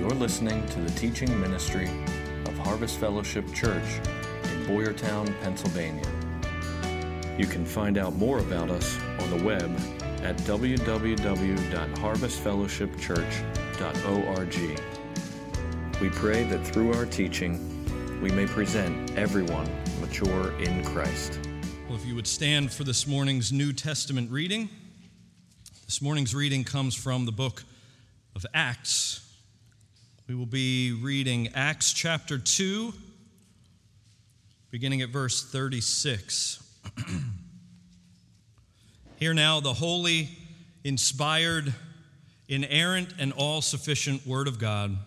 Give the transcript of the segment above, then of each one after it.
You're listening to the teaching ministry of Harvest Fellowship Church in Boyertown, Pennsylvania. You can find out more about us on the web at www.harvestfellowshipchurch.org. We pray that through our teaching, we may present everyone mature in Christ. Well, if you would stand for this morning's New Testament reading. This morning's reading comes from the book of Acts. We will be reading Acts chapter 2, beginning at verse 36. Hear now the holy, inspired, inerrant, and all-sufficient Word of God.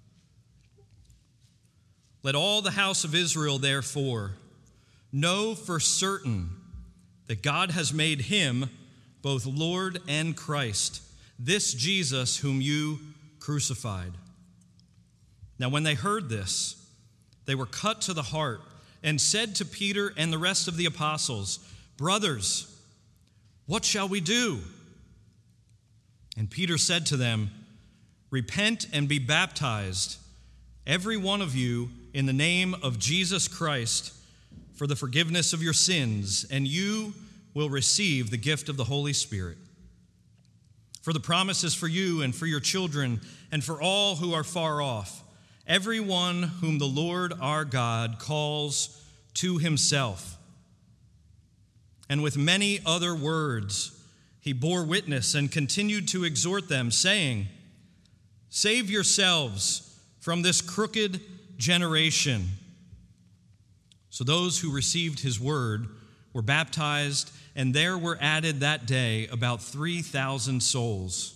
Let all the house of Israel, therefore, know for certain that God has made him both Lord and Christ, this Jesus whom you crucified. Now when they heard this, they were cut to the heart and said to Peter and the rest of the apostles, "Brothers, what shall we do?" And Peter said to them, "Repent and be baptized, every one of you, in the name of Jesus Christ, for the forgiveness of your sins, and you will receive the gift of the Holy Spirit. For the promise is for you and for your children and for all who are far off, everyone whom the Lord our God calls to himself." And with many other words he bore witness and continued to exhort them, saying, "Save yourselves from this crooked generation." So those who received his word were baptized, and there were added that day about 3,000 souls.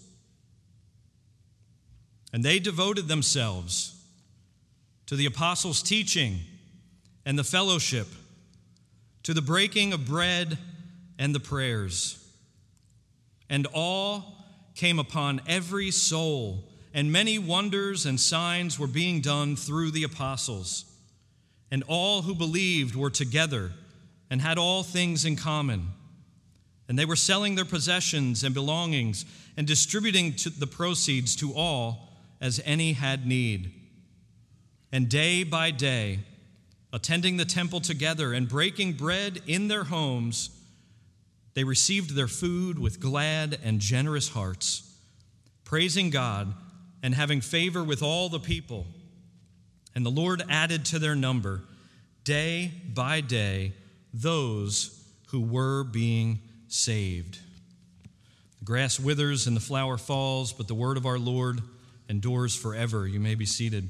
And they devoted themselves to the apostles' teaching and the fellowship, to the breaking of bread and the prayers. And awe came upon every soul, and many wonders and signs were being done through the apostles. And all who believed were together and had all things in common. And they were selling their possessions and belongings and distributing the proceeds to all as any had need. And day by day, attending the temple together and breaking bread in their homes, they received their food with glad and generous hearts, praising God and having favor with all the people. And the Lord added to their number, day by day, those who were being saved. The grass withers and the flower falls, but the word of our Lord endures forever. You may be seated.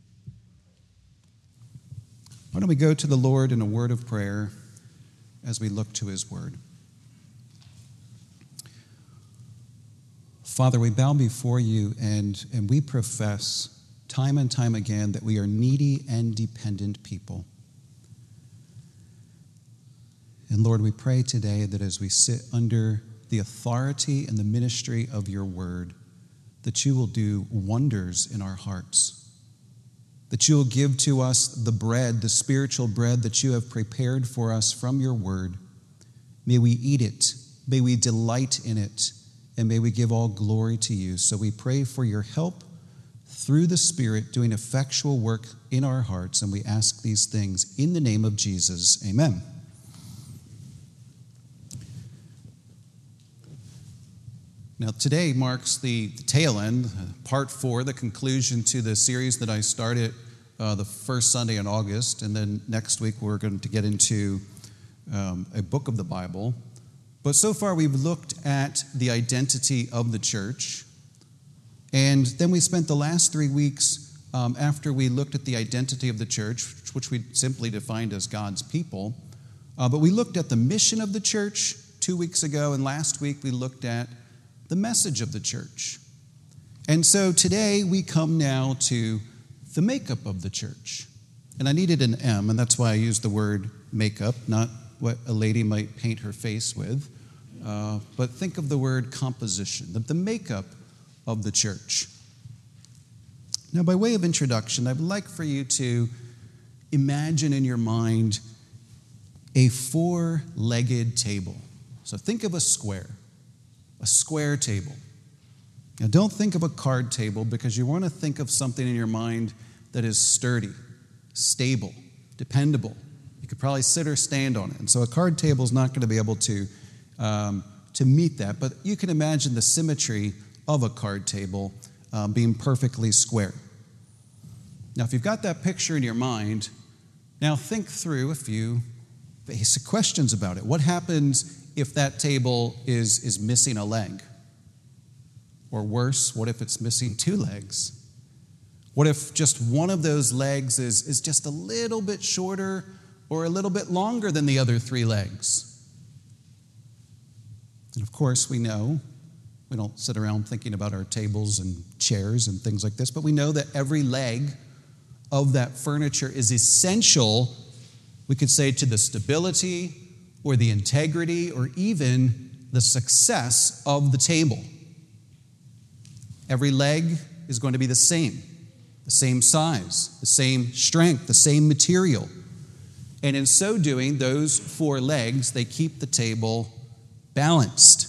Why don't we go to the Lord in a word of prayer as we look to his word. Father, we bow before you and we profess time and time again that we are needy and dependent people. And Lord, we pray today that as we sit under the authority and the ministry of your word, that you will do wonders in our hearts, that you will give to us the bread, the spiritual bread that you have prepared for us from your word. May we eat it, may we delight in it, and may we give all glory to you. So we pray for your help through the Spirit doing effectual work in our hearts, and we ask these things in the name of Jesus. Amen. Now, today marks the tail end, part 4, the conclusion to the series that I started the first Sunday in August, and then next week we're going to get into a book of the Bible. But so far we've looked at the identity of the church, and then we spent the last 3 weeks after we looked at the identity of the church, which we simply defined as God's people, but we looked at the mission of the church 2 weeks ago, and last week we looked at the message of the church. And so today we come now to the makeup of the church. And I needed an M, and that's why I used the word makeup, not what a lady might paint her face with, but think of the word composition, the makeup of the church. Now, by way of introduction, I would like for you to imagine in your mind a 4-legged table. So think of a square table. Now, don't think of a card table, because you want to think of something in your mind that is sturdy, stable, dependable. You could probably sit or stand on it. And so a card table is not going to be able to meet that. But you can imagine the symmetry of a card table being perfectly square. Now, if you've got that picture in your mind, now think through a few basic questions about it. What happens if that table is missing a leg? Or worse, what if it's missing 2 legs? What if just one of those legs is just a little bit shorter or a little bit longer than the other 3 legs? And of course, we know, we don't sit around thinking about our tables and chairs and things like this, but we know that every leg of that furniture is essential, we could say, to the stability or the integrity or even the success of the table. Every leg is going to be the same size, the same strength, the same material. And in so doing, those 4 legs, they keep the table balanced.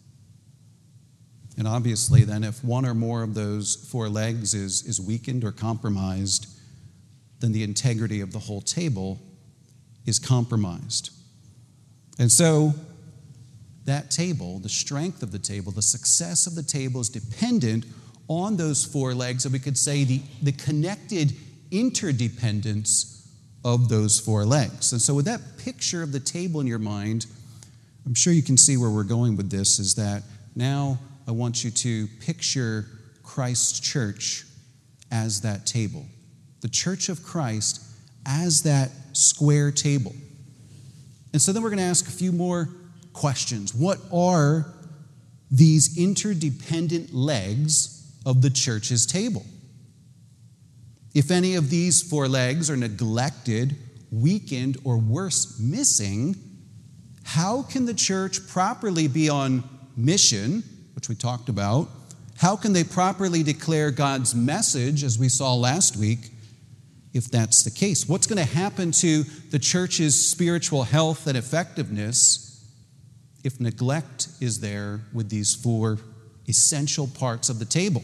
And obviously then, if one or more of those 4 legs is weakened or compromised, then the integrity of the whole table is compromised. And so that table, the strength of the table, the success of the table is dependent on those 4 legs, and we could say the connected interdependence of those 4 legs. And so with that picture of the table in your mind, I'm sure you can see where we're going with this, is that now I want you to picture Christ's church as that table. The church of Christ as that square table. And so then we're going to ask a few more questions. What are these interdependent legs of the church's table? If any of these 4 legs are neglected, weakened, or worse, missing, how can the church properly be on mission, which we talked about? How can they properly declare God's message, as we saw last week, if that's the case? What's going to happen to the church's spiritual health and effectiveness if neglect is there with these 4 essential parts of the table?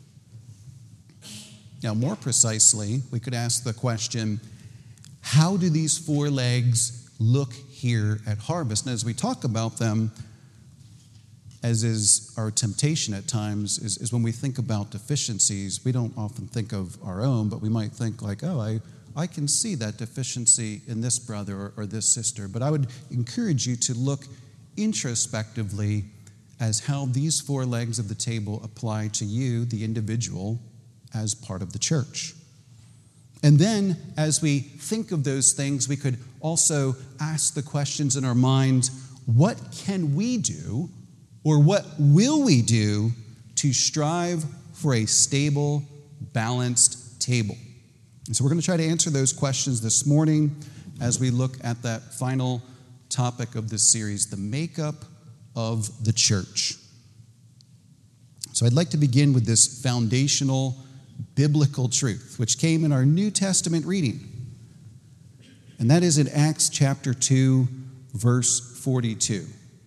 Now, more precisely, we could ask the question, how do these 4 legs look here at Harvest? And as we talk about them, as is our temptation at times, is when we think about deficiencies, we don't often think of our own, but we might think like, oh, I can see that deficiency in this brother or this sister. But I would encourage you to look introspectively as how these 4 legs of the table apply to you, the individual, as part of the church. And then, as we think of those things, we could also ask the questions in our mind, what can we do, or what will we do to strive for a stable, balanced table? And so we're going to try to answer those questions this morning as we look at that final topic of this series, the makeup of the church. So I'd like to begin with this foundational biblical truth, which came in our New Testament reading. And that is in Acts chapter 2, verse 42.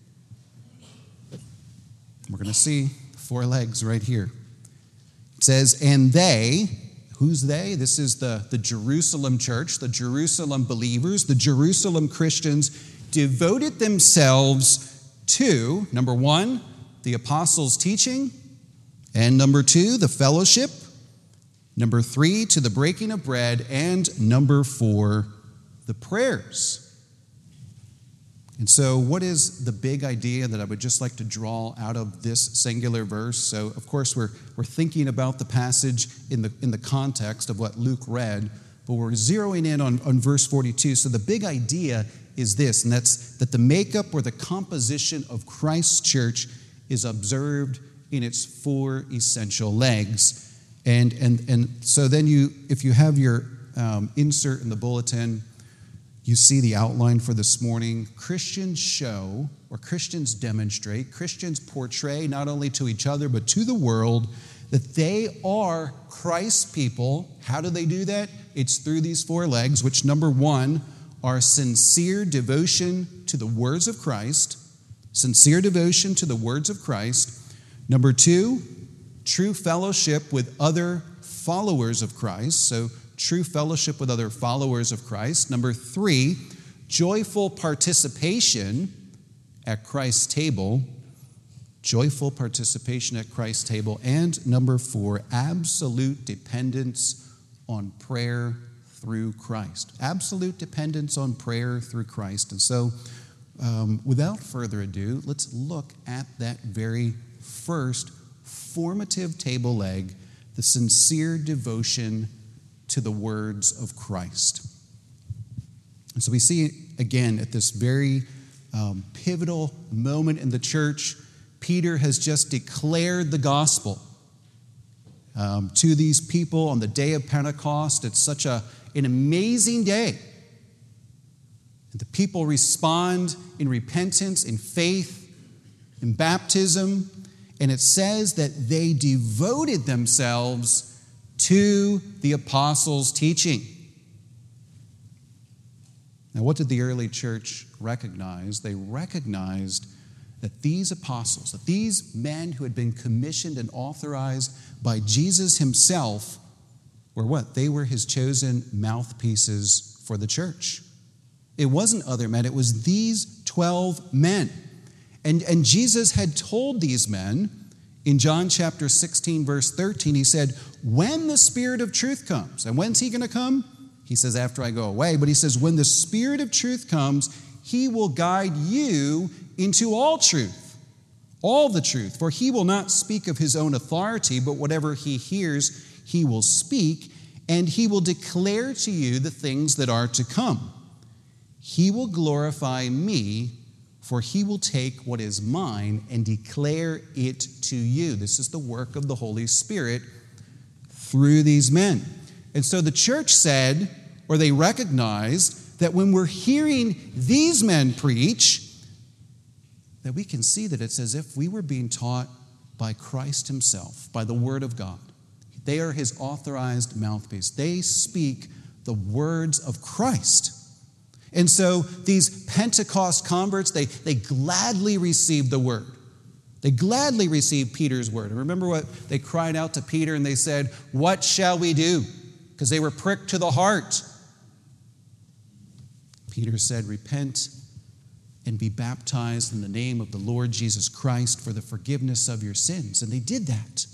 We're going to see 4 legs right here. It says, and they, who's they? This is the Jerusalem church, the Jerusalem believers, the Jerusalem Christians, devoted themselves to, number 1, the apostles' teaching, and number 2, the fellowship, number 3, to the breaking of bread, and number 4, the prayers. And so what is the big idea that I would just like to draw out of this singular verse? So, of course, we're thinking about the passage in the context of what Luke read, but we're zeroing in on verse 42. So the big idea is this, and that's that the makeup or the composition of Christ's church is observed in its 4 essential legs. And so then if you have your insert in the bulletin, you see the outline for this morning. Christians show, or Christians demonstrate, Christians portray not only to each other but to the world that they are Christ's people. How do they do that? It's through these 4 legs, which number 1 are sincere devotion to the words of Christ. Sincere devotion to the words of Christ. Number 2, true fellowship with other followers of Christ. So, true fellowship with other followers of Christ. Number 3, joyful participation at Christ's table. Joyful participation at Christ's table. And number 4, absolute dependence on prayer through Christ. Absolute dependence on prayer through Christ. And so, without further ado, let's look at that very first formative table leg, the sincere devotion to the words of Christ. And so we see again at this very pivotal moment in the church, Peter has just declared the gospel to these people on the day of Pentecost. It's such an amazing day. And the people respond in repentance, in faith, in baptism. And it says that they devoted themselves to the apostles' teaching. Now, what did the early church recognize? They recognized that these apostles, that these men who had been commissioned and authorized by Jesus himself were what? They were his chosen mouthpieces for the church. It wasn't other men, it was these 12 men. And Jesus had told these men in John chapter 16, verse 13, he said, when the Spirit of truth comes, and when's he going to come? He says, after I go away, but he says, when the Spirit of truth comes, he will guide you into all truth, all the truth. For he will not speak of his own authority, but whatever he hears, he will speak, and he will declare to you the things that are to come. He will glorify me, for he will take what is mine and declare it to you. This is the work of the Holy Spirit through these men. And so the church said, or they recognized, that when we're hearing these men preach, that we can see that it's as if we were being taught by Christ himself, by the Word of God. They are his authorized mouthpiece. They speak the words of Christ. And so these Pentecost converts, they gladly received the word. They gladly received Peter's word. And remember what they cried out to Peter and they said, what shall we do? Because they were pricked to the heart. Peter said, repent and be baptized in the name of the Lord Jesus Christ for the forgiveness of your sins. And they did that.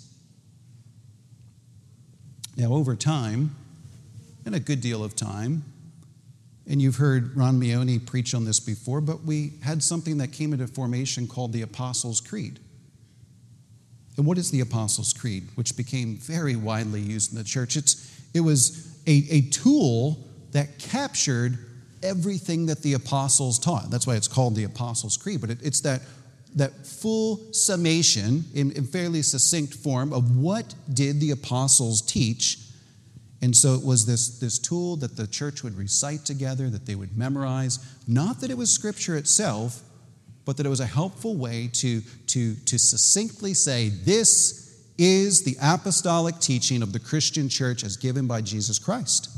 Now, over time, and a good deal of time, and you've heard Ron Meone preach on this before, but we had something that came into formation called the Apostles' Creed. And what is the Apostles' Creed, which became very widely used in the church? It was a tool that captured everything that the apostles taught. That's why it's called the Apostles' Creed. But it's that full summation in fairly succinct form of what did the apostles teach. And so it was this tool that the church would recite together, that they would memorize. Not that it was Scripture itself, but that it was a helpful way to succinctly say, this is the apostolic teaching of the Christian church as given by Jesus Christ.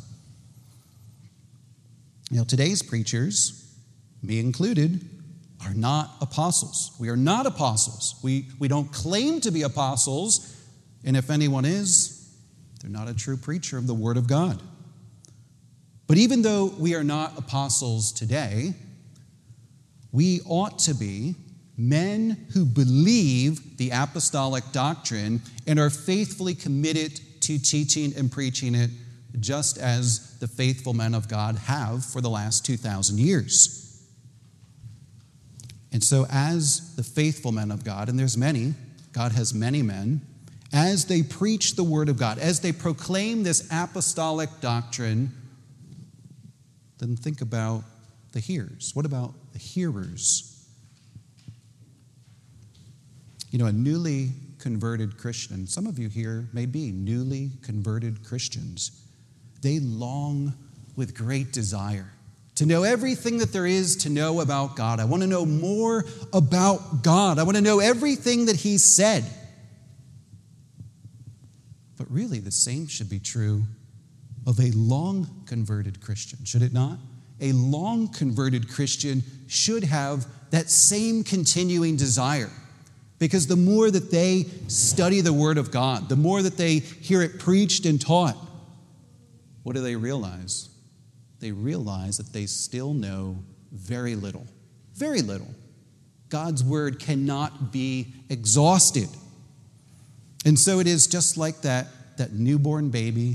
Now, today's preachers, me included, are not apostles. We are not apostles. We don't claim to be apostles, and if anyone is, they're not a true preacher of the Word of God. But even though we are not apostles today, we ought to be men who believe the apostolic doctrine and are faithfully committed to teaching and preaching it, just as the faithful men of God have for the last 2,000 years. And so as the faithful men of God, and there's many, God has many men, as they preach the Word of God, as they proclaim this apostolic doctrine, then think about the hearers. What about the hearers? You know, a newly converted Christian, some of you here may be newly converted Christians. They long with great desire to know everything that there is to know about God. I want to know more about God. I want to know everything that He said. But really, the same should be true of a long-converted Christian, should it not? A long-converted Christian should have that same continuing desire. Because the more that they study the Word of God, the more that they hear it preached and taught, what do they realize? They realize that they still know very little. Very little. God's Word cannot be exhausted. And so it is just like that newborn baby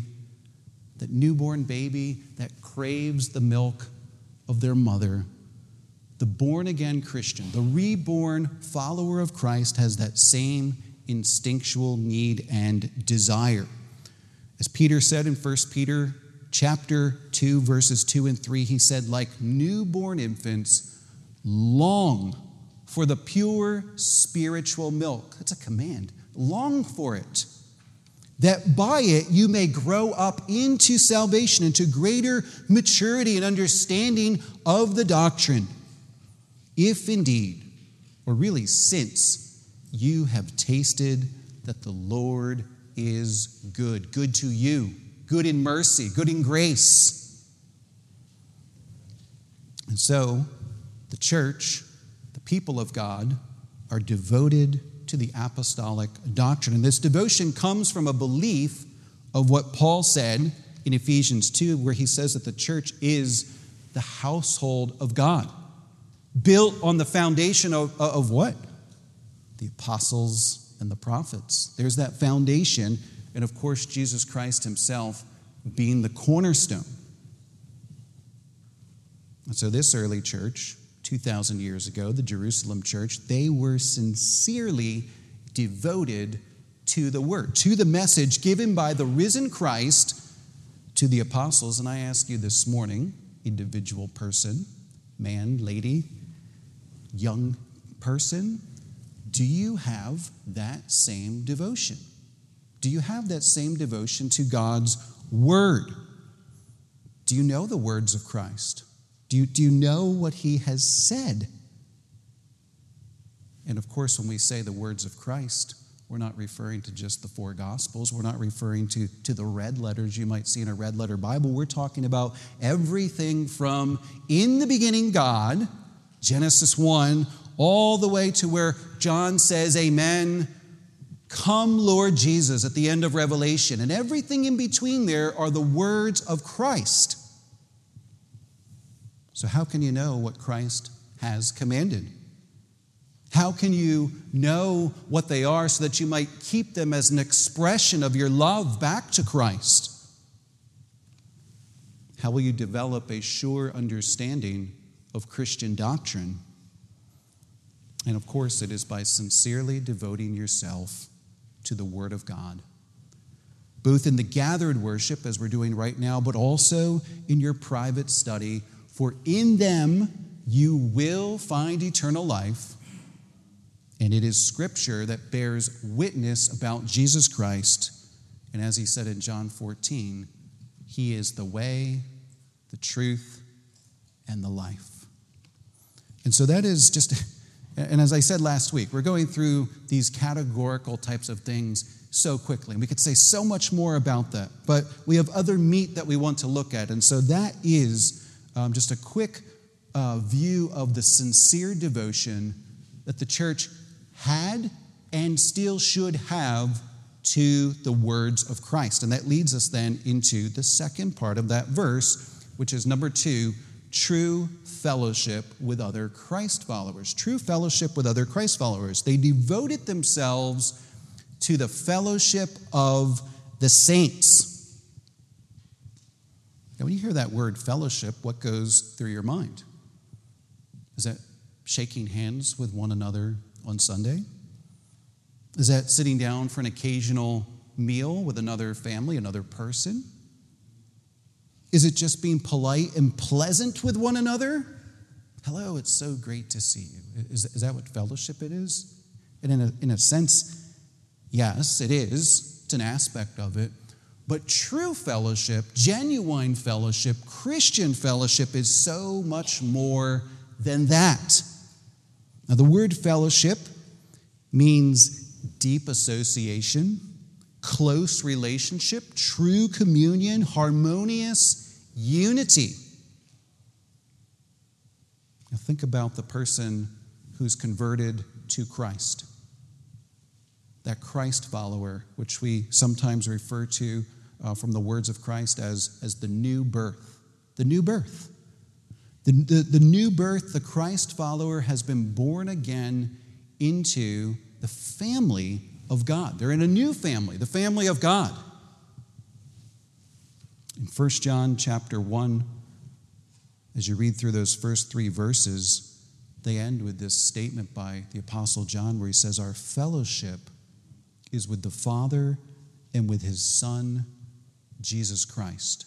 that craves the milk of their mother. The born-again Christian, the reborn follower of Christ, has that same instinctual need and desire. As Peter said in 1 Peter chapter 2, verses 2 and 3, he said, like newborn infants, long for the pure spiritual milk. That's a command. Long for it, that by it you may grow up into salvation, into greater maturity and understanding of the doctrine. If indeed, or really since, you have tasted that the Lord is good. Good to you, good in mercy, good in grace. And so, the church, the people of God, are devoted to the apostolic doctrine. And this devotion comes from a belief of what Paul said in Ephesians 2, where he says that the church is the household of God. Built on the foundation of what? The apostles and the prophets. There's that foundation, and of course, Jesus Christ himself being the cornerstone. And so this early church, 2,000 years ago, the Jerusalem church, they were sincerely devoted to the word, to the message given by the risen Christ to the apostles. And I ask you this morning, individual person, man, lady, young person, do you have that same devotion? Do you have that same devotion to God's word? Do you know the words of Christ? Do you know what he has said? And of course, when we say the words of Christ, we're not referring to just the four Gospels. We're not referring to the red letters you might see in a red letter Bible. We're talking about everything from in the beginning God, Genesis 1, all the way to where John says, amen, come Lord Jesus at the end of Revelation. And everything in between there are the words of Christ. So how can you know what Christ has commanded? How can you know what they are so that you might keep them as an expression of your love back to Christ? How will you develop a sure understanding of Christian doctrine? And of course, it is by sincerely devoting yourself to the Word of God, both in the gathered worship, as we're doing right now, but also in your private study. For in them you will find eternal life, and it is Scripture that bears witness about Jesus Christ. And as he said in John 14, he is the way, the truth, and the life. And so that is just, and as I said last week, we're going through these categorical types of things so quickly. And we could say so much more about that, but we have other meat that we want to look at. And so that is just a quick view of the sincere devotion that the church had and still should have to the words of Christ. And that leads us then into the second part of that verse, which is number 2, true fellowship with other Christ followers. True fellowship with other Christ followers. They devoted themselves to the fellowship of the saints. Now, when you hear that word fellowship, what goes through your mind? Is that shaking hands with one another on Sunday? Is that sitting down for an occasional meal with another family, another person? Is it just being polite and pleasant with one another? Hello, it's so great to see you. Is that what fellowship it is? And in a sense, yes, it is. It's an aspect of it. But true fellowship, genuine fellowship, Christian fellowship is so much more than that. Now, the word fellowship means deep association, close relationship, true communion, harmonious unity. Now, think about the person who's converted to Christ. that Christ follower, which we sometimes refer to from the words of Christ as the new birth. The new birth. The new birth, the Christ follower has been born again into the family of God. They're in a new family, the family of God. In 1 John chapter 1, as you read through those first 3 verses, they end with this statement by the Apostle John where he says, "Our fellowship is with the Father and with his Son, Jesus Christ."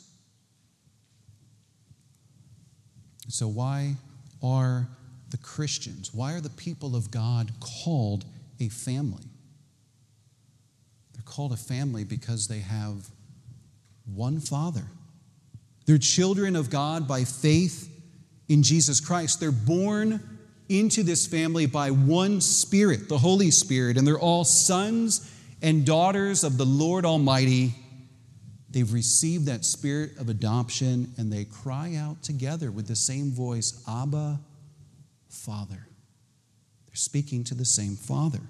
So why are the Christians, why are the people of God called a family? They're called a family because they have one Father. They're children of God by faith in Jesus Christ. They're born into this family by one Spirit, the Holy Spirit, and they're all sons and daughters of the Lord Almighty. They've received that spirit of adoption, and they cry out together with the same voice, "Abba, Father." They're speaking to the same Father.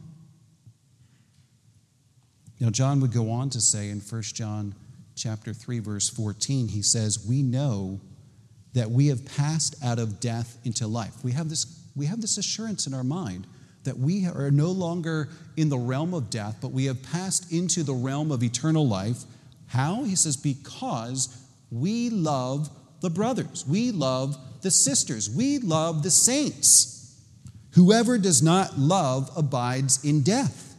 Now, John would go on to say in 1 John chapter 3, verse 14, he says, "We know that we have passed out of death into life." We have this assurance in our mind that we are no longer in the realm of death, but we have passed into the realm of eternal life. How? He says, because we love the brothers. We love the sisters. We love the saints. Whoever does not love abides in death.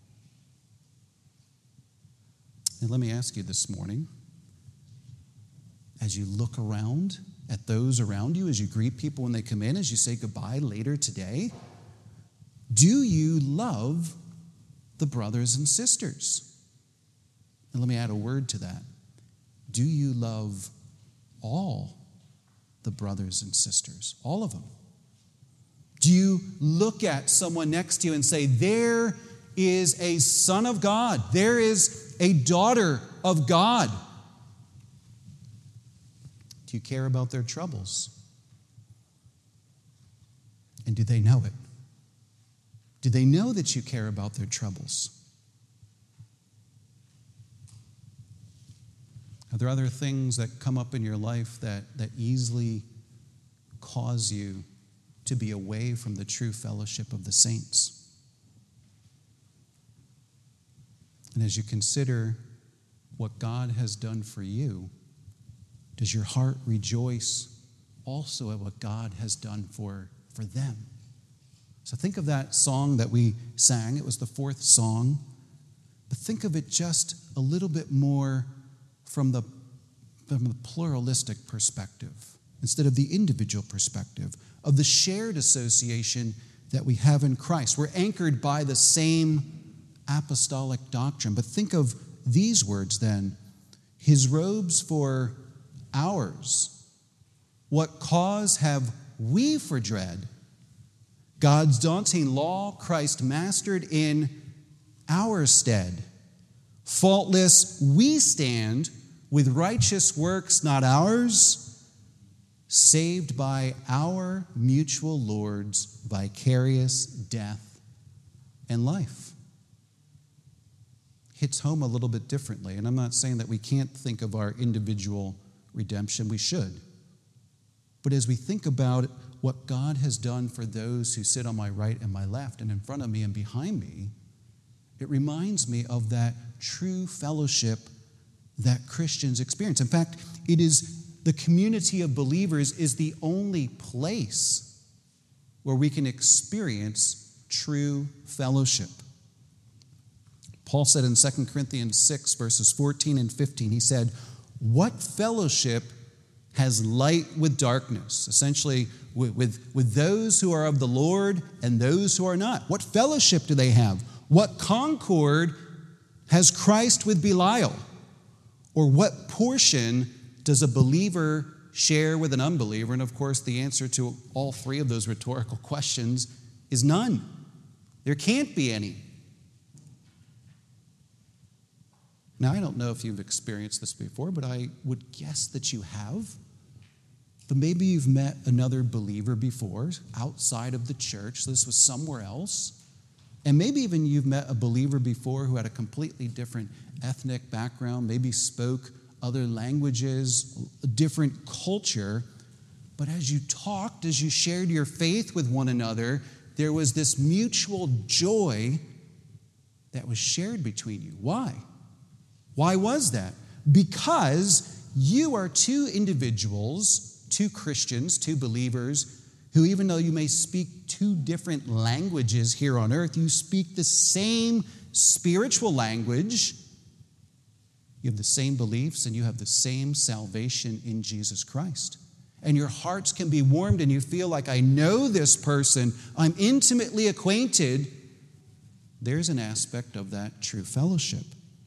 And let me ask you this morning, as you look around at those around you, as you greet people when they come in, as you say goodbye later today, do you love the brothers and sisters? And let me add a word to that. Do you love all the brothers and sisters? All of them. Do you look at someone next to you and say, there is a son of God. There is a daughter of God. Do you care about their troubles? And do they know it? Do they know that you care about their troubles? Are there other things that come up in your life that easily cause you to be away from the true fellowship of the saints? And as you consider what God has done for you, does your heart rejoice also at what God has done for them? So think of that song that we sang. It was the 4th song. But think of it just a little bit more from the pluralistic perspective, instead of the individual perspective, of the shared association that we have in Christ. We're anchored by the same apostolic doctrine. But think of these words then. His robes for ours. What cause have we for dread? God's daunting law Christ mastered in our stead. Faultless we stand, with righteous works not ours, saved by our mutual Lord's vicarious death and life. Hits home a little bit differently, and I'm not saying that we can't think of our individual redemption. We should. But as we think about what God has done for those who sit on my right and my left and in front of me and behind me, it reminds me of that true fellowship that Christians experience. In fact, it is the community of believers is the only place where we can experience true fellowship. Paul said in 2 Corinthians 6, verses 14 and 15, he said, "What fellowship has light with darkness?" Essentially, with those who are of the Lord and those who are not. What fellowship do they have? What concord has Christ with Belial? Or what portion does a believer share with an unbeliever? And of course, the answer to all 3 of those rhetorical questions is none. There can't be any. Now, I don't know if you've experienced this before, but I would guess that you have. But maybe you've met another believer before outside of the church. This was somewhere else. And maybe even you've met a believer before who had a completely different ethnic background, maybe spoke other languages, a different culture. But as you talked, as you shared your faith with one another, there was this mutual joy that was shared between you. Why? Why was that? Because you are two individuals, two Christians, two believers, who even though you may speak two different languages here on earth, you speak the same spiritual language. You have the same beliefs and you have the same salvation in Jesus Christ. And your hearts can be warmed and you feel like, I know this person, I'm intimately acquainted. There's an aspect of that true fellowship.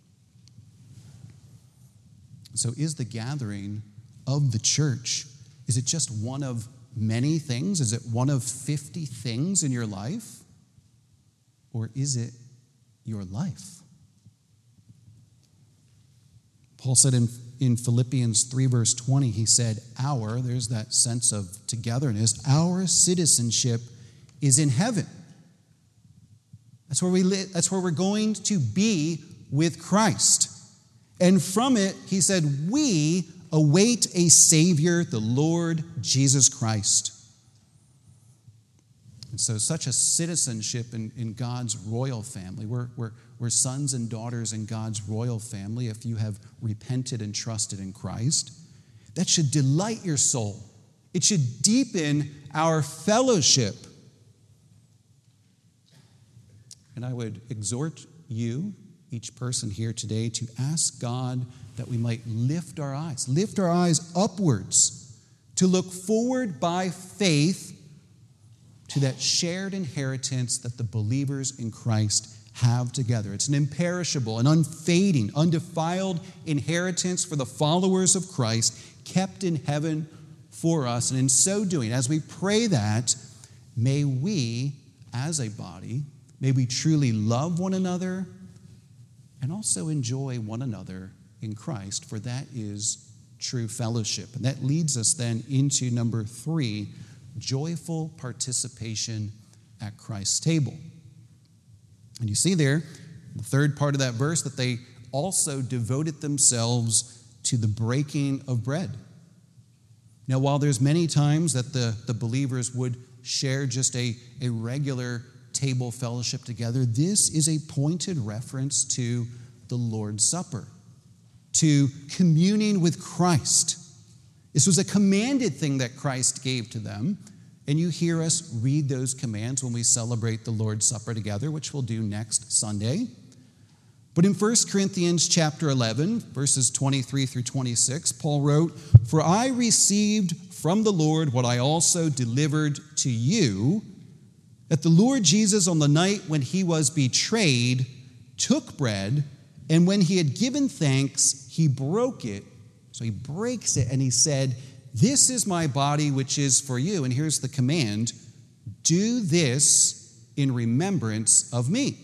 So is the gathering of the church, is it just one of many things? Is it one of 50 things in your life? Or is it your life? Paul said in Philippians 3 verse 20, he said, there's that sense of togetherness, our citizenship is in heaven. That's where we live. That's where we're going to be with Christ. And from it, he said, we await a Savior, the Lord Jesus Christ. And so such a citizenship in God's royal family. We're sons and daughters in God's royal family if you have repented and trusted in Christ. That should delight your soul. It should deepen our fellowship. And I would exhort you, each person here today, to ask God that we might lift our eyes upwards, to look forward by faith to that shared inheritance that the believers in Christ have together. It's an imperishable, an unfading, undefiled inheritance for the followers of Christ, kept in heaven for us. And in so doing, as we pray that, may we, as a body, may we truly love one another and also enjoy one another in Christ, for that is true fellowship. And that leads us then into number 3, joyful participation at Christ's table. And you see there, the third part of that verse, that they also devoted themselves to the breaking of bread. Now, while there's many times that the believers would share just a regular table fellowship together, this is a pointed reference to the Lord's Supper, to communing with Christ. This was a commanded thing that Christ gave to them. And you hear us read those commands when we celebrate the Lord's Supper together, which we'll do next Sunday. But in 1 Corinthians chapter 11, verses 23 through 26, Paul wrote, "For I received from the Lord what I also delivered to you, that the Lord Jesus on the night when he was betrayed took bread, and when he had given thanks, he broke it." So he breaks it and he said, "This is my body, which is for you." And here's the command: do this in remembrance of me.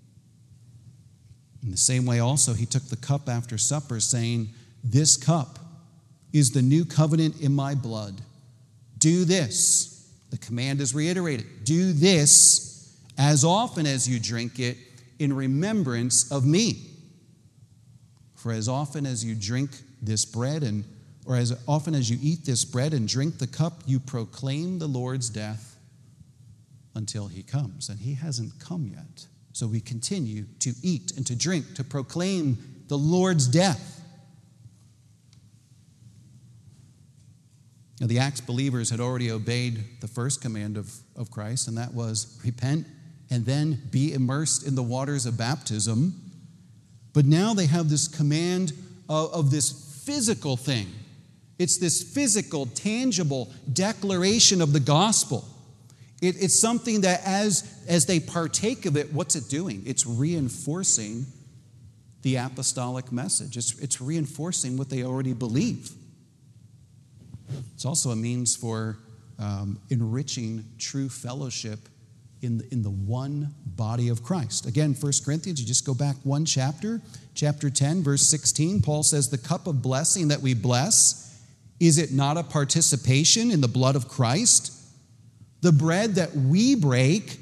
In the same way also, he took the cup after supper, saying, "This cup is the new covenant in my blood. Do this." The command is reiterated. Do this as often as you drink it in remembrance of me. For as often as you drink this bread or as often as you eat this bread and drink the cup, you proclaim the Lord's death until he comes. And he hasn't come yet. So we continue to eat and to drink, to proclaim the Lord's death. Now, the Acts believers had already obeyed the first command of Christ, and that was repent and then be immersed in the waters of baptism. But now they have this command of this physical thing. It's this physical, tangible declaration of the gospel. It's something that as they partake of it, what's it doing? It's reinforcing the apostolic message. It's reinforcing what they already believe. It's also a means for enriching true fellowship in the one body of Christ. Again, 1 Corinthians, you just go back one chapter, chapter 10, verse 16, Paul says, "The cup of blessing that we bless, is it not a participation in the blood of Christ? The bread that we break,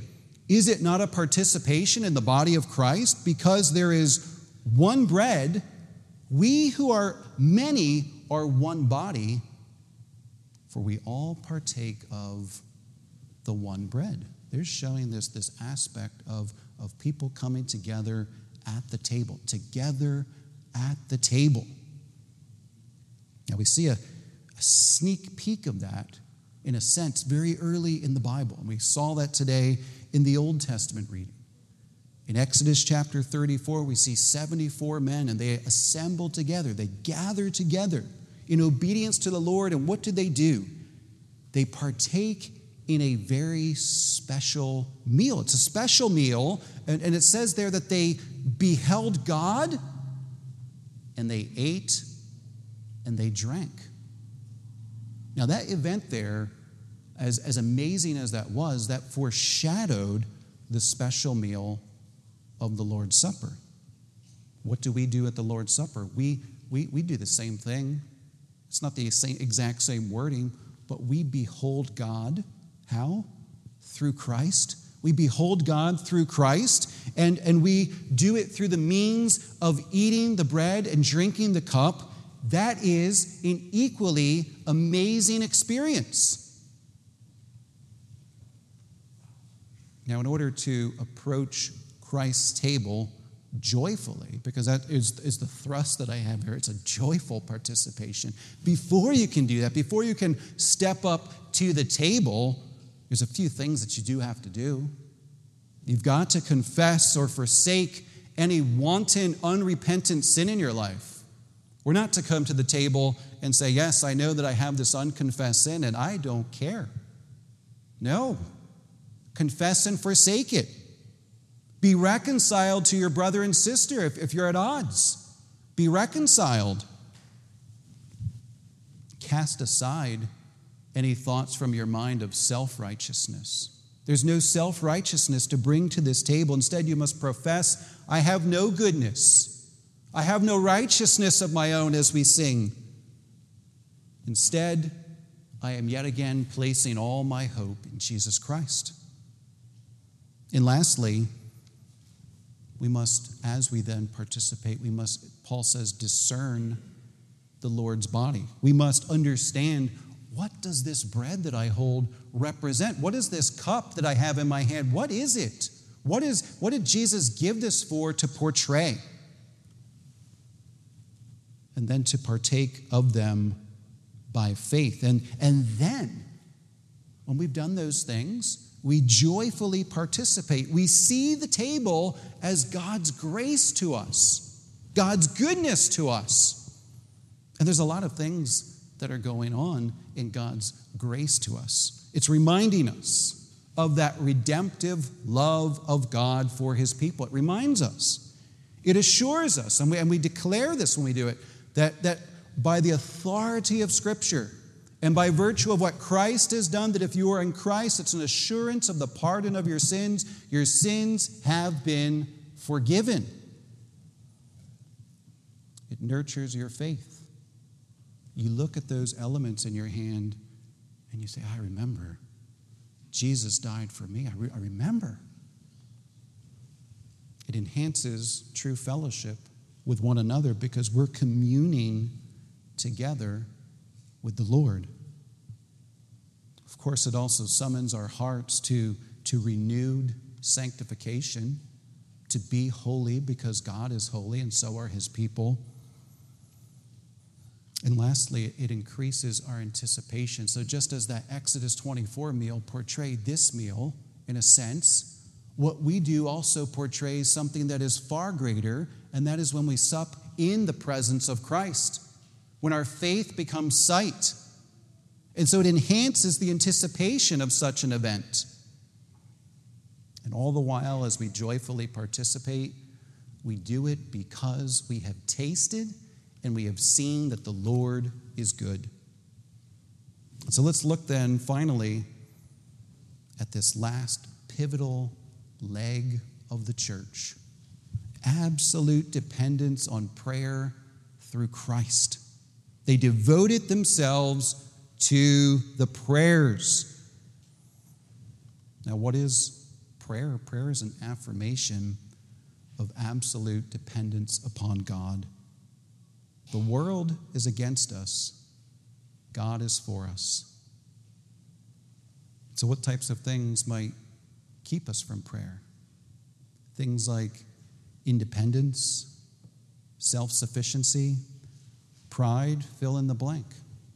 Is it not a participation in the body of Christ? Because there is one bread, we who are many are one body, for we all partake of the one bread. They're showing this aspect of people coming together at the table, together at the table. Now we see a sneak peek of that, in a sense, very early in the Bible. And we saw that today in the Old Testament reading. In Exodus chapter 34, we see 74 men, and they assemble together. They gather together in obedience to the Lord. And what do? They partake in a very special meal. It's a special meal, and it says there that they beheld God, and they ate, and they drank. Now that event there, as amazing as that was, that foreshadowed the special meal of the Lord's Supper. What do we do at the Lord's Supper? We do the same thing. It's not the exact same wording, but we behold God. How? Through Christ. We behold God through Christ, and we do it through the means of eating the bread and drinking the cup. That is an equally amazing experience. Now, in order to approach Christ's table joyfully, because that is the thrust that I have here, it's a joyful participation. Before you can do that, before you can step up to the table, there's a few things that you do have to do. You've got to confess or forsake any wanton, unrepentant sin in your life. We're not to come to the table and say, yes, I know that I have this unconfessed sin and I don't care. No. Confess and forsake it. Be reconciled to your brother and sister if you're at odds. Be reconciled. Cast aside any thoughts from your mind of self-righteousness. There's no self-righteousness to bring to this table. Instead, you must profess, I have no goodness. I have no righteousness of my own, as we sing. Instead, I am yet again placing all my hope in Jesus Christ. And lastly, we must, as we then participate, Paul says, discern the Lord's body. We must understand, what does this bread that I hold represent? What is this cup that I have in my hand? What is it? What did Jesus give this for, to portray? And then to partake of them by faith. And then, when we've done those things, we joyfully participate. We see the table as God's grace to us, God's goodness to us. And there's a lot of things that are going on in God's grace to us. It's reminding us of that redemptive love of God for his people. It reminds us. It assures us, and we declare this when we do it, that by the authority of Scripture and by virtue of what Christ has done, that if you are in Christ, it's an assurance of the pardon of your sins. Your sins have been forgiven. It nurtures your faith. You look at those elements in your hand and you say, I remember. Jesus died for me. I remember. It enhances true fellowship with one another because we're communing together with the Lord. Of course, it also summons our hearts to renewed sanctification, to be holy because God is holy and so are his people. And lastly, it increases our anticipation. So just as that Exodus 24 meal portrayed this meal, in a sense, what we do also portrays something that is far greater, and that is when we sup in the presence of Christ, when our faith becomes sight. And so it enhances the anticipation of such an event. And all the while, as we joyfully participate, we do it because we have tasted and we have seen that the Lord is good. So let's look then, finally, at this last pivotal leg of the church. Absolute dependence on prayer through Christ. They devoted themselves to the prayers. Now, what is prayer? Prayer is an affirmation of absolute dependence upon God. The world is against us. God is for us. So what types of things might keep us from prayer? Things like independence, self-sufficiency, pride, fill in the blank.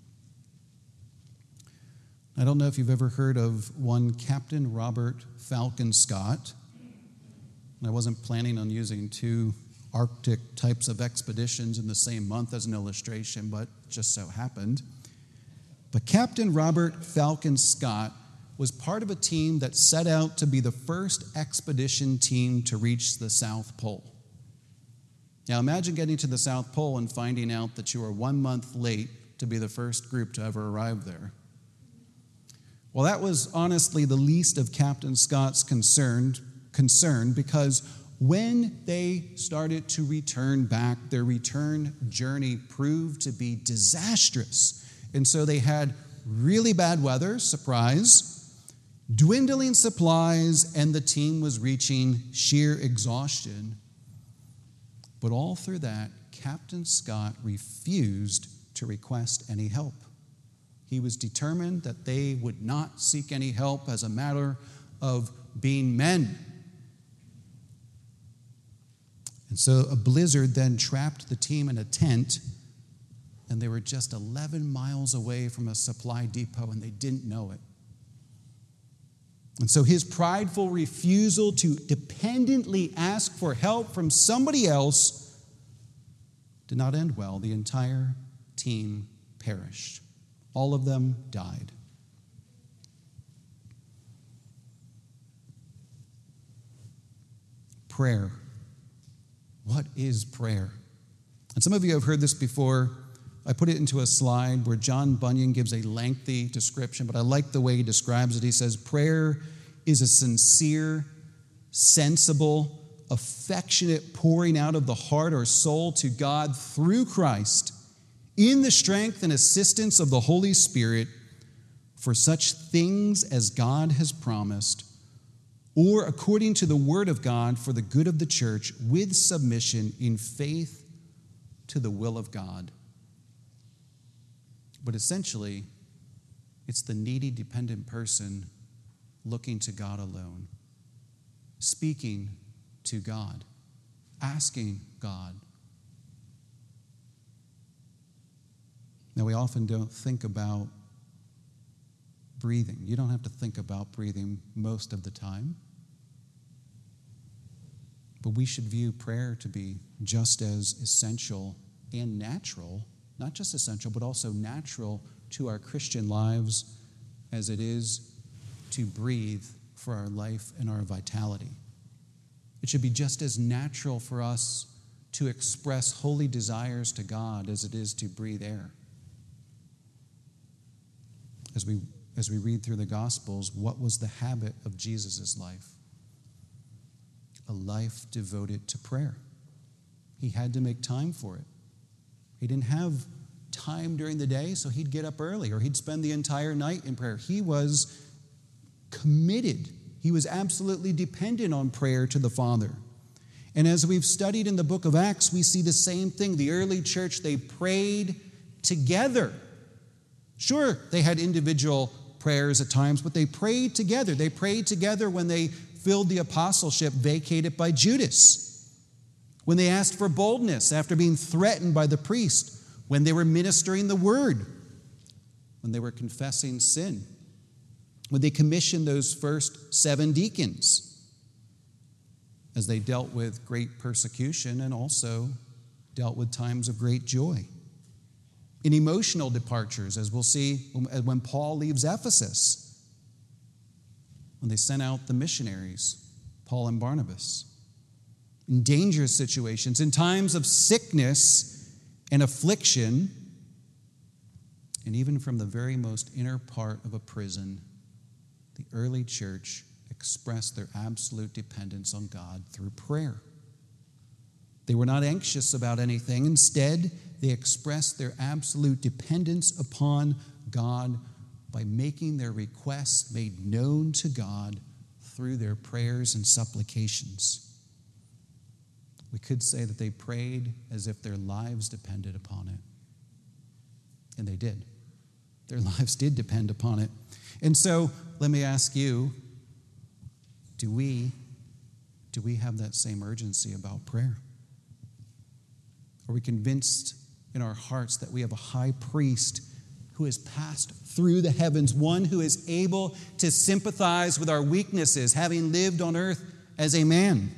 I don't know if you've ever heard of one Captain Robert Falcon Scott. I wasn't planning on using two Arctic types of expeditions in the same month as an illustration, but just so happened. But Captain Robert Falcon Scott was part of a team that set out to be the first expedition team to reach the South Pole. Now imagine getting to the South Pole and finding out that you were 1 month late to be the first group to ever arrive there. Well, that was honestly the least of Captain Scott's concern because when they started to return back, their return journey proved to be disastrous. And so they had really bad weather, surprise, dwindling supplies, and the team was reaching sheer exhaustion. But all through that, Captain Scott refused to request any help. He was determined that they would not seek any help as a matter of being men. And so a blizzard then trapped the team in a tent, and they were just 11 miles away from a supply depot, and they didn't know it. And so his prideful refusal to dependently ask for help from somebody else did not end well. The entire team perished. All of them died. Prayer. What is prayer? And some of you have heard this before. I put it into a slide where John Bunyan gives a lengthy description, but I like the way he describes it. He says, prayer is a sincere, sensible, affectionate pouring out of the heart or soul to God through Christ in the strength and assistance of the Holy Spirit for such things as God has promised, or according to the word of God for the good of the church with submission in faith to the will of God. But essentially, it's the needy, dependent person looking to God alone, speaking to God, asking God. Now, we often don't think about breathing. You don't have to think about breathing most of the time. But we should view prayer to be just as essential and natural, not just essential, but also natural to our Christian lives as it is to breathe for our life and our vitality. It should be just as natural for us to express holy desires to God as it is to breathe air. As we read through the Gospels, what was the habit of Jesus' life? A life devoted to prayer. He had to make time for it. He didn't have time during the day, so he'd get up early or he'd spend the entire night in prayer. He was committed. He was absolutely dependent on prayer to the Father. And as we've studied in the book of Acts, we see the same thing. The early church, they prayed together. Sure, they had individual prayers at times, but they prayed together. They prayed together when they filled the apostleship vacated by Judas, when they asked for boldness after being threatened by the priest, when they were ministering the word, when they were confessing sin, when they commissioned those first 7 deacons, as they dealt with great persecution and also dealt with times of great joy. In emotional departures, as we'll see when Paul leaves Ephesus, when they sent out the missionaries, Paul and Barnabas. In dangerous situations, in times of sickness and affliction, and even from the very most inner part of a prison, the early church expressed their absolute dependence on God through prayer. They were not anxious about anything. Instead, they expressed their absolute dependence upon God by making their requests made known to God through their prayers and supplications. We could say that they prayed as if their lives depended upon it. And they did. Their lives did depend upon it. And so, let me ask you, do we have that same urgency about prayer? Are we convinced in our hearts that we have a high priest who has passed through the heavens, one who is able to sympathize with our weaknesses, having lived on earth as a man?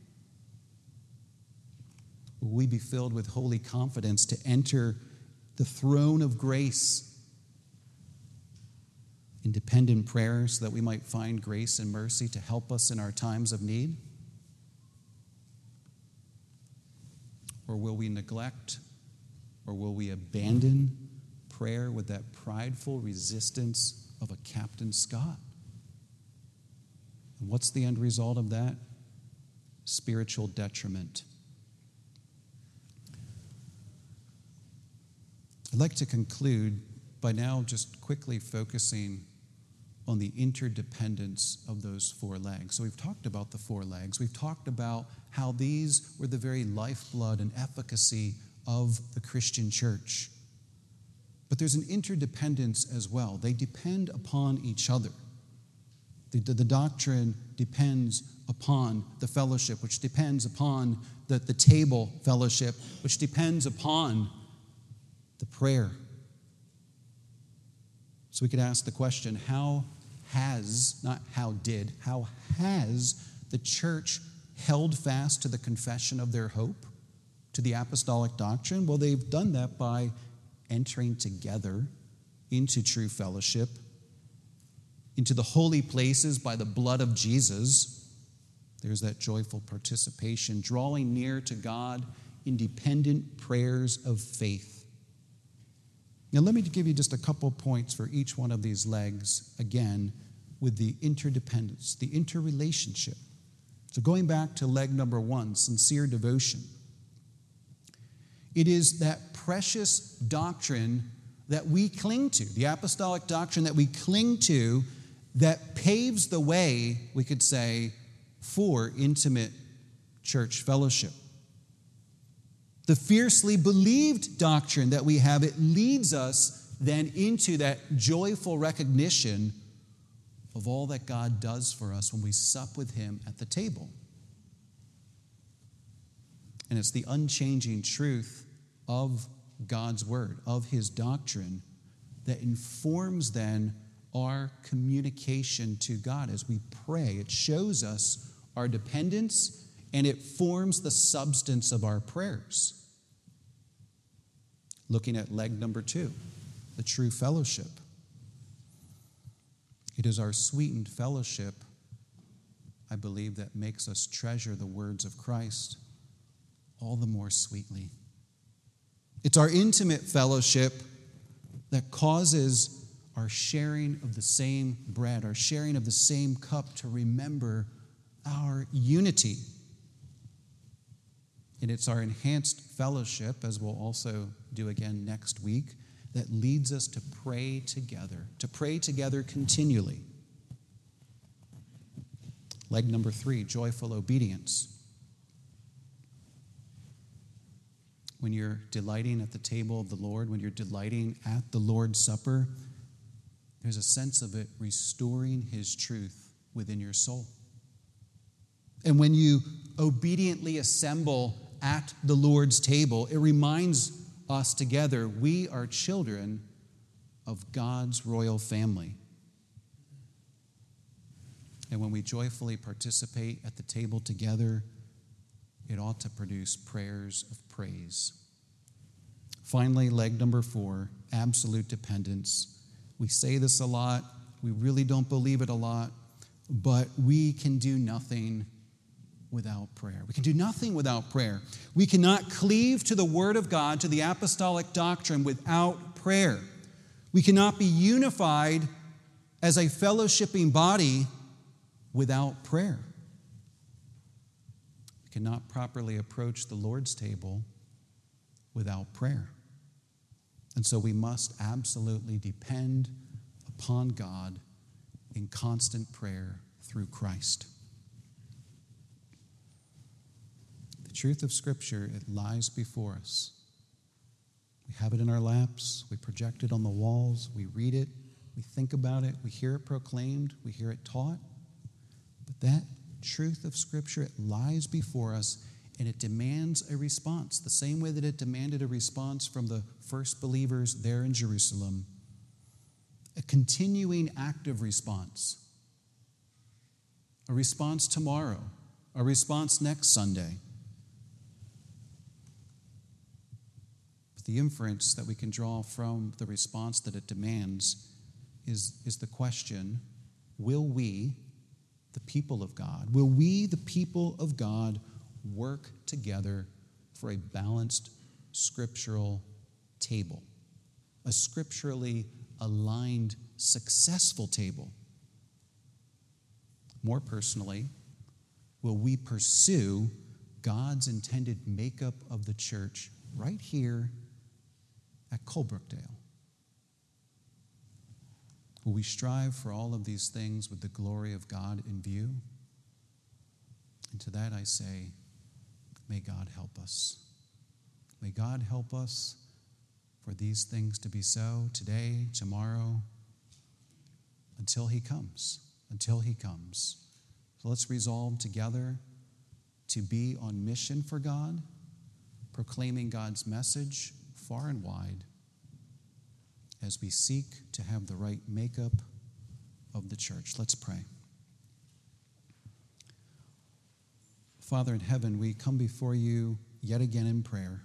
Will we be filled with holy confidence to enter the throne of grace in dependent prayer so that we might find grace and mercy to help us in our times of need? Or will we neglect, or will we abandon prayer with that prideful resistance of a Captain Scott? And what's the end result of that? Spiritual detriment. I'd like to conclude by now just quickly focusing on the interdependence of those four legs. So we've talked about the four legs. We've talked about how these were the very lifeblood and efficacy of the Christian church. But there's an interdependence as well. They depend upon each other. The doctrine depends upon the fellowship, which depends upon the table fellowship, which depends upon the prayer. So we could ask the question, how has the church held fast to the confession of their hope, to the apostolic doctrine? Well, they've done that by entering together into true fellowship, into the holy places by the blood of Jesus. There's that joyful participation, drawing near to God in dependent prayers of faith. Now, let me give you just a couple points for each one of these legs, again, with the interdependence, the interrelationship. So going back to leg number 1, sincere devotion. It is that precious doctrine that we cling to, the apostolic doctrine that we cling to, that paves the way, we could say, for intimate church fellowship. The fiercely believed doctrine that we have, it leads us then into that joyful recognition of all that God does for us when we sup with Him at the table. And it's the unchanging truth of God's Word, of His doctrine, that informs then our communication to God as we pray. It shows us our dependence, and it forms the substance of our prayers. Looking at leg number 2, the true fellowship. It is our sweetened fellowship, I believe, that makes us treasure the words of Christ all the more sweetly. It's our intimate fellowship that causes our sharing of the same bread, our sharing of the same cup, to remember our unity. And it's our enhanced fellowship, as we'll also do again next week, that leads us to pray together continually. Leg number 3, joyful obedience. When you're delighting at the table of the Lord, when you're delighting at the Lord's Supper, there's a sense of it restoring His truth within your soul. And when you obediently assemble at the Lord's table, it reminds us together we are children of God's royal family. And when we joyfully participate at the table together, it ought to produce prayers of praise. Finally, leg number 4, absolute dependence. We say this a lot. We really don't believe it a lot. But we can do nothing without prayer. We can do nothing without prayer. We cannot cleave to the Word of God, to the apostolic doctrine, without prayer. We cannot be unified as a fellowshipping body without prayer. We cannot properly approach the Lord's table without prayer. And so we must absolutely depend upon God in constant prayer through Christ. The truth of Scripture, it lies before us. We have it in our laps. We project it on the walls. We read it. We think about it. We hear it proclaimed. We hear it taught. But that truth of Scripture, it lies before us, and it demands a response, the same way that it demanded a response from the first believers there in Jerusalem. A continuing active response. A response tomorrow. A response next Sunday. But the inference that we can draw from the response that it demands is the question, will we, the people of God, will we, the people of God, work together for a balanced scriptural table, a scripturally aligned, successful table? More personally, will we pursue God's intended makeup of the church right here at Colebrookdale? Will we strive for all of these things with the glory of God in view? And to that I say, may God help us. May God help us for these things to be so today, tomorrow, until He comes. Until He comes. So let's resolve together to be on mission for God, proclaiming God's message far and wide, as we seek to have the right makeup of the church. Let's pray. Father in heaven, we come before you yet again in prayer.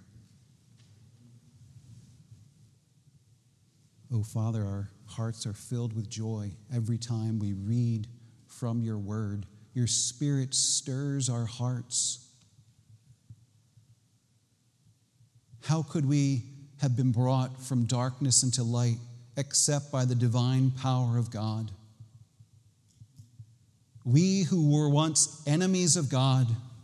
Oh, Father, our hearts are filled with joy every time we read from your word. Your Spirit stirs our hearts. How could we have been brought from darkness into light except by the divine power of God? We who were once enemies of God,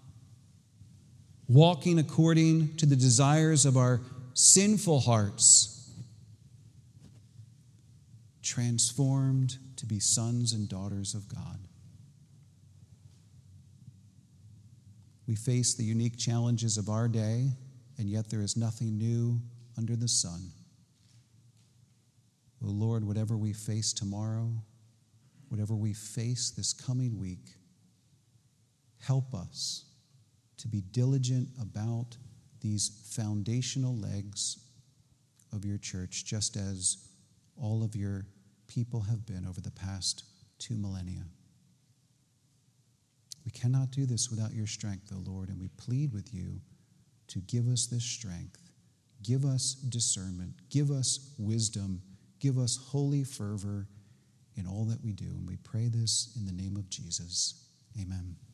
walking according to the desires of our sinful hearts, transformed to be sons and daughters of God. We face the unique challenges of our day, and yet there is nothing new under the sun. Oh Lord, whatever we face tomorrow, whatever we face this coming week, help us to be diligent about these foundational legs of your church, just as all of your people have been over the past 2 millennia. We cannot do this without your strength, O Lord, and we plead with you to give us this strength. Give us discernment, give us wisdom, give us holy fervor in all that we do. And we pray this in the name of Jesus. Amen.